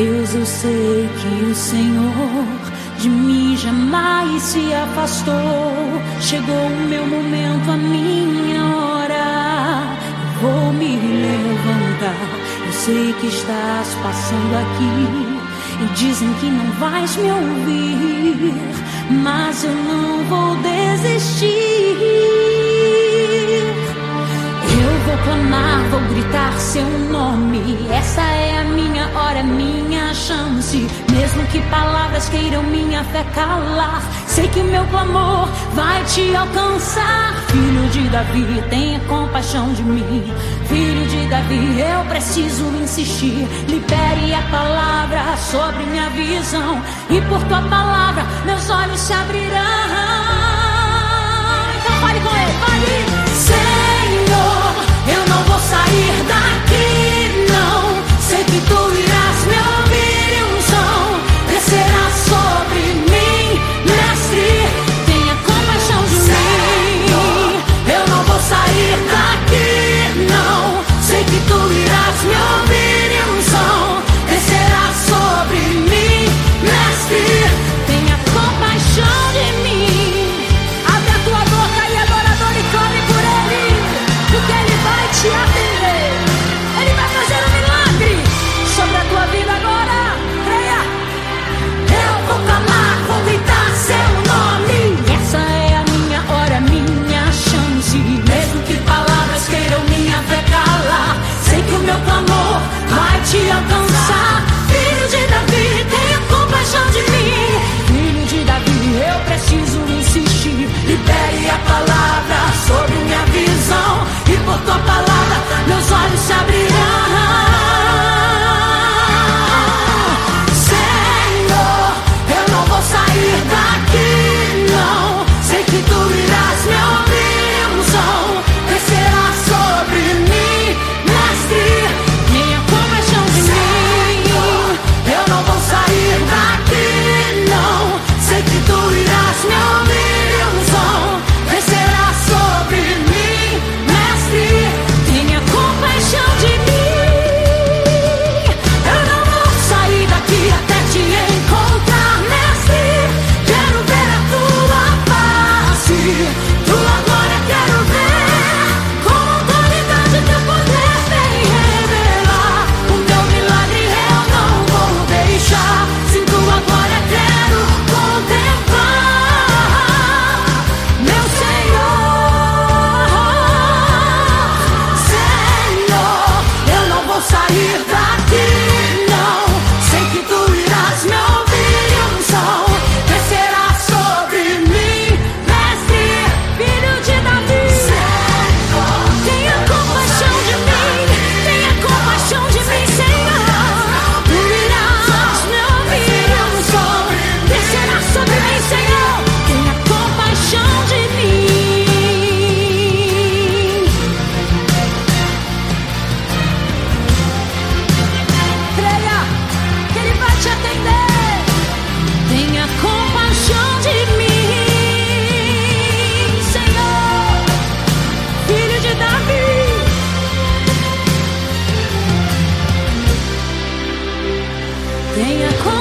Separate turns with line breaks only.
vez eu sei que o Senhor de mim jamais se afastou. Chegou o meu momento, a minha hora. Eu vou me levantar. Eu sei que estás passando aqui e dizem que não vais me ouvir, mas eu não vou desistir. Eu vou clamar, vou gritar seu nome. Essa é a minha hora, minha chance. Mesmo que palavras queiram minha fé calar, sei que o meu clamor vai te alcançar. Filho de Davi, tenha compaixão de mim. Filho de Davi, eu preciso insistir. Libere a palavra sobre minha visão, e por tua palavra meus olhos se abrirão. Então fale com ele, fale. Senhor, eu não vou sair daqui, não. Sei que tu irás me ouvir e unção descerá sobre mim, mestre. Tenha compaixão de mim. Eu não vou sair daqui, não. Sei que tu irás me ouvir e unção descerá sobre mim, mestre. Tenha compaixão de mim. Abre a tua boca e adorador e clame por ele, porque ele vai te atender. Ele vai fazer um milagre sobre a tua vida agora. Creia. Eu vou clamar, vou gritar seu nome. Essa é a minha hora, minha chance. Mesmo que palavras queiram minha fé calar, sei que o meu clamor vai te alcançar. Filho de Davi, tenha compaixão de mim. Filho de Davi, eu preciso insistir. Libere a palavra sobre minha visão, e por tua palavra meus olhos se abrirão. Senhor, eu não vou sair daqui, não. Sei que tu irás me ouvir, unção descerá sobre mim, mestre. Tenha compaixão de mim. Eu não vou sair daqui, não. Sei que tu irás me ouvir, unção descerá sobre mim, mestre. Tenha compaixão de mim. Eu não vou sair daqui até te encontrar, mestre. Quero ver a tua face, tua glória quero ver. Com autoridade teu poder vem revelar. O teu milagre eu não vou deixar. Sem tua glória quero contemplar, meu Senhor. Senhor, eu não vou sair daqui, não. Sei que tu irás me ouvir e unção descerá sobre mim, mestre. Filho de Davi, tenha compaixão de mim. Tenha compaixão de mim, Senhor. Tu irás me ouvir e unção descerá sobre mim, Senhor. Tenha compaixão de mim. Creia que ele vai te atender. Tenha compaixão de mim, Senhor. Filho de Davi, tenha compaixão.